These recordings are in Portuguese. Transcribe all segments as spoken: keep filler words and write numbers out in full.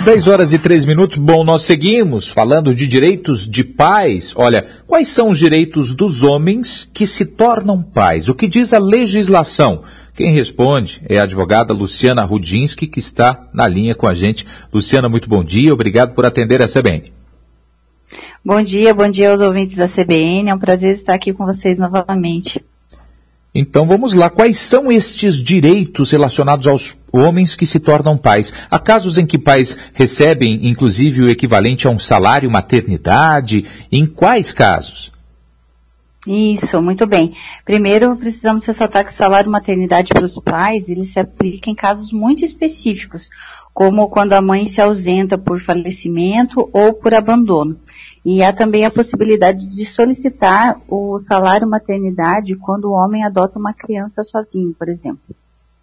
dez horas e três minutos. Bom, nós seguimos falando de direitos de pais. Olha, quais são os direitos dos homens que se tornam pais? O que diz a legislação? Quem responde é a advogada Luciana Rudinski, que está na linha com a gente. Luciana, muito bom dia. Obrigado por atender a C B N. Bom dia, bom dia aos ouvintes da C B N. É um prazer estar aqui com vocês novamente. Então vamos lá, quais são estes direitos relacionados aos homens que se tornam pais? Há casos em que pais recebem, inclusive, o equivalente a um salário maternidade? Em quais casos? Isso, muito bem. Primeiro, precisamos ressaltar que o salário maternidade para os pais, ele se aplica em casos muito específicos, como quando a mãe se ausenta por falecimento ou por abandono. E há também a possibilidade de solicitar o salário maternidade quando o homem adota uma criança sozinho, por exemplo.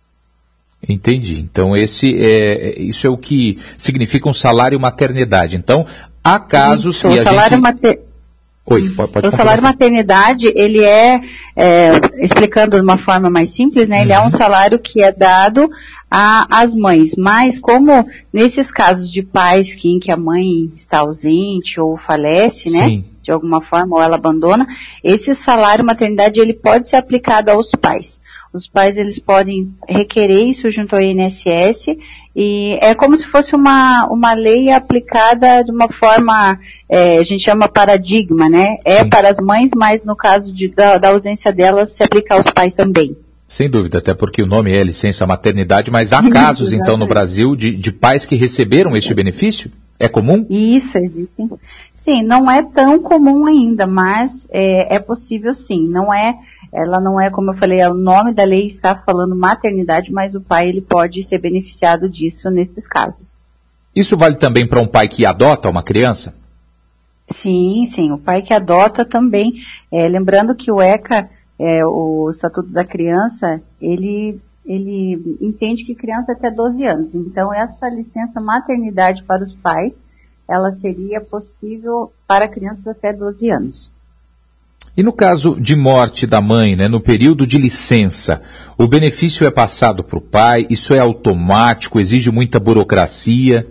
Entendi. Então, esse é, isso é o que significa um salário maternidade. Então, há casos... Isso, e o a salário gente... mater... Oi, pode, pode O salário maternidade, ele é, é, explicando de uma forma mais simples, né, uhum. Ele é um salário que é dado às mães, mas como nesses casos de pais que, em que a mãe está ausente ou falece, né, Sim. de alguma forma, ou ela abandona, esse salário maternidade, ele pode ser aplicado aos pais. Os pais, eles podem requerer isso junto ao I N S S, e é como se fosse uma, uma lei aplicada de uma forma, é, a gente chama paradigma, né? É Sim. para as mães, mas no caso de, da, da ausência delas, se aplica aos pais também. Sem dúvida, até porque o nome é licença maternidade, mas há casos, então, no Brasil, de, de pais que receberam este benefício? É comum? Isso, existem. Sim, não é tão comum ainda, mas é, é possível sim. Não é, ela não é, como eu falei, o nome da lei está falando maternidade, mas o pai ele pode ser beneficiado disso nesses casos. Isso vale também para um pai que adota uma criança? Sim, sim, o pai que adota também. É, lembrando que o ECA, é, o Estatuto da Criança, ele, ele entende que criança é até doze anos. Então, essa licença maternidade para os pais, ela seria possível para crianças até doze anos. E no caso de morte da mãe, né, no período de licença, o benefício é passado para o pai, isso é automático, exige muita burocracia?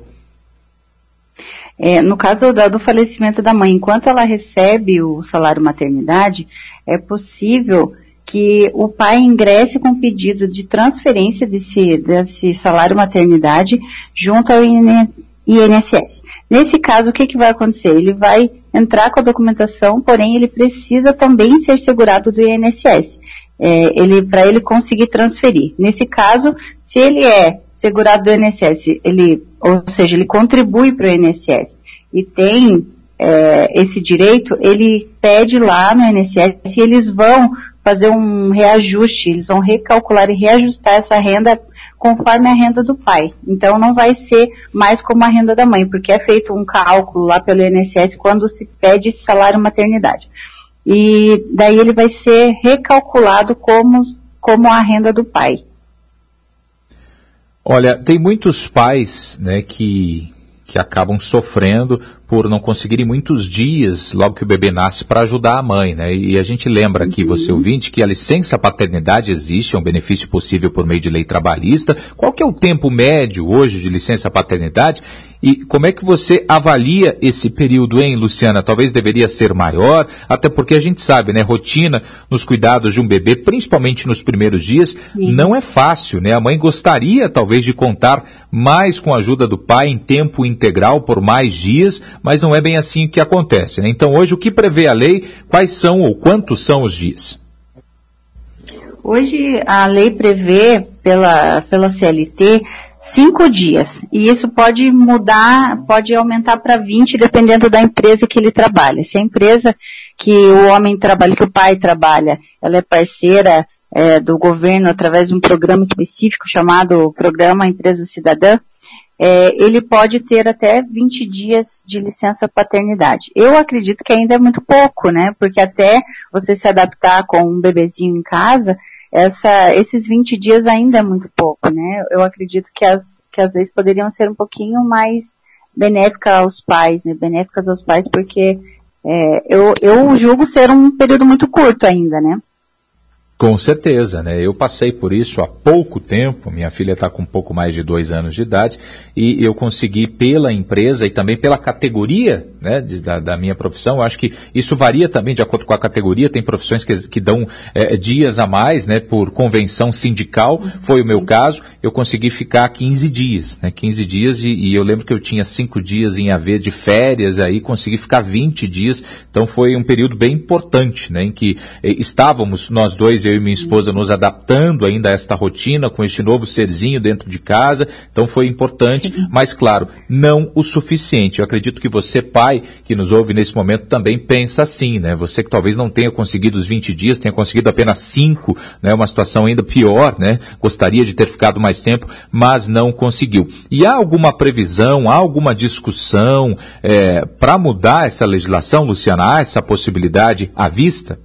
É, no caso do, do falecimento da mãe, enquanto ela recebe o salário maternidade, é possível que o pai ingresse com pedido de transferência desse, desse salário maternidade junto ao I N S S. Nesse caso, o que, que vai acontecer? Ele vai entrar com a documentação, porém ele precisa também ser segurado do I N S S, é, ele, para ele conseguir transferir. Nesse caso, se ele é segurado do I N S S, ele, ou seja, ele contribui para o I N S S e tem é, esse direito, ele pede lá no I N S S e eles vão fazer um reajuste, eles vão recalcular e reajustar essa renda conforme a renda do pai. Então não vai ser mais como a renda da mãe, porque é feito um cálculo lá pelo I N S S quando se pede esse salário maternidade. E daí ele vai ser recalculado como, como a renda do pai. Olha, tem muitos pais, né, que, que acabam sofrendo por não conseguirem muitos dias logo que o bebê nasce para ajudar a mãe, né? E a gente lembra aqui, uhum. você ouvinte, que a licença paternidade existe, é um benefício possível por meio de lei trabalhista. Qual que é o tempo médio hoje de licença paternidade? E como é que você avalia esse período, hein, Luciana? Talvez deveria ser maior, até porque a gente sabe, né, rotina nos cuidados de um bebê, principalmente nos primeiros dias, Sim. não é fácil, né? A mãe gostaria, talvez, de contar mais com a ajuda do pai em tempo integral por mais dias, mas não é bem assim que acontece, né? Então, hoje, o que prevê a lei? Quais são ou quantos são os dias? Hoje, a lei prevê, pela, pela C L T, cinco dias. E isso pode mudar, pode aumentar para vinte, dependendo da empresa que ele trabalha. Se a empresa que o homem trabalha, que o pai trabalha, ela é parceira é, do governo através de um programa específico chamado Programa Empresa Cidadã, é, ele pode ter até vinte dias de licença paternidade. Eu acredito que ainda é muito pouco, né? Porque até você se adaptar com um bebezinho em casa, essa, esses vinte dias ainda é muito pouco, né? Eu acredito que as, que as leis poderiam ser um pouquinho mais benéficas aos pais, né? Benéficas aos pais, porque é, eu, eu julgo ser um período muito curto ainda, né? Com certeza, né? Eu passei por isso há pouco tempo, minha filha está com um pouco mais de dois anos de idade, e eu consegui pela empresa e também pela categoria, né, de, da, da minha profissão. Eu acho que isso varia também de acordo com a categoria, tem profissões que, que dão é, dias a mais, né, por convenção sindical, foi o meu caso, eu consegui ficar quinze dias, né, quinze dias, e, e eu lembro que eu tinha cinco dias em haver de férias, aí consegui ficar vinte dias, então foi um período bem importante, né, em que eh, estávamos nós dois, eu e minha esposa, nos adaptando ainda a esta rotina, com este novo serzinho dentro de casa, então foi importante, Sim. mas claro, não o suficiente. Eu acredito que você, pai, que nos ouve nesse momento, também pensa assim, né? Você que talvez não tenha conseguido os vinte dias, tenha conseguido apenas cinco, né? Uma situação ainda pior, né? Gostaria de ter ficado mais tempo, mas não conseguiu. E há alguma previsão, há alguma discussão é, para mudar essa legislação, Luciana? Há essa possibilidade à vista?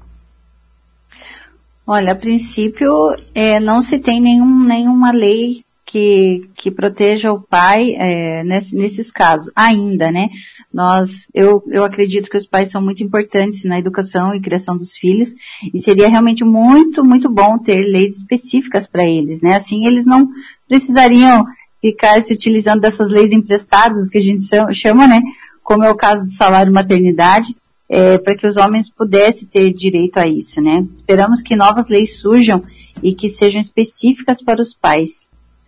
Olha, a princípio, é, não se tem nenhum, nenhuma lei que, que proteja o pai é, nesse, nesses casos, ainda, né? Nós, eu, eu acredito que os pais são muito importantes na educação e criação dos filhos, e seria realmente muito, muito bom ter leis específicas para eles, né? Assim, eles não precisariam ficar se utilizando dessas leis emprestadas, que a gente chama, né? Como é o caso do salário maternidade, É, para que os homens pudessem ter direito a isso, né? Esperamos que novas leis surjam e que sejam específicas para os pais.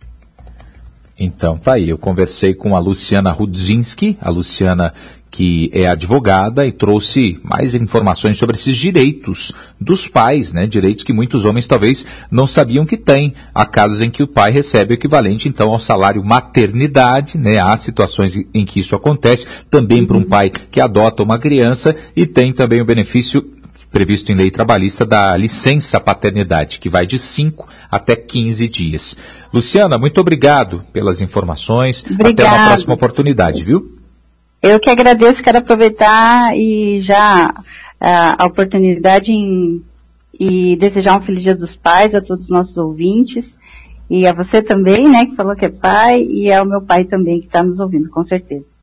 Então, tá aí, eu conversei com a Luciana Rudzinski, a Luciana que é advogada e trouxe mais informações sobre esses direitos dos pais, né? Direitos que muitos homens talvez não sabiam que têm. Há casos em que o pai recebe o equivalente, então, ao salário maternidade, né? Há situações em que isso acontece, também uhum. para um pai que adota uma criança, e tem também o benefício previsto em lei trabalhista da licença paternidade, que vai de cinco até quinze dias. Luciana, muito obrigado pelas informações. Obrigada. Até uma próxima oportunidade, viu? Eu que agradeço, quero aproveitar e já a, a oportunidade em, e desejar um feliz Dia dos Pais a todos os nossos ouvintes, e a você também, né, que falou que é pai, e ao meu pai também que está nos ouvindo, com certeza.